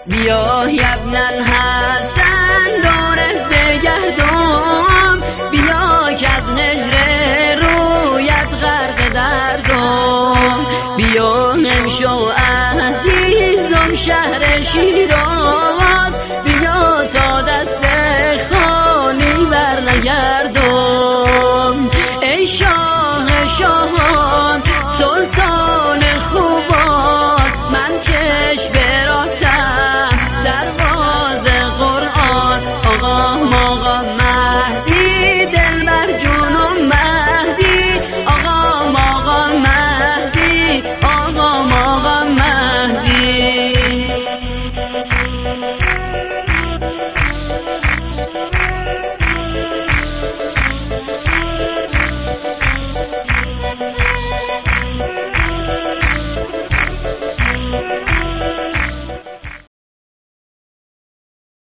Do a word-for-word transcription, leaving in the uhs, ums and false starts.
بیا ابن الحسن دورت بگردم، بیا که از هجر رویت غرق دردم. بیا نمشو عزیزم شهر شیراز،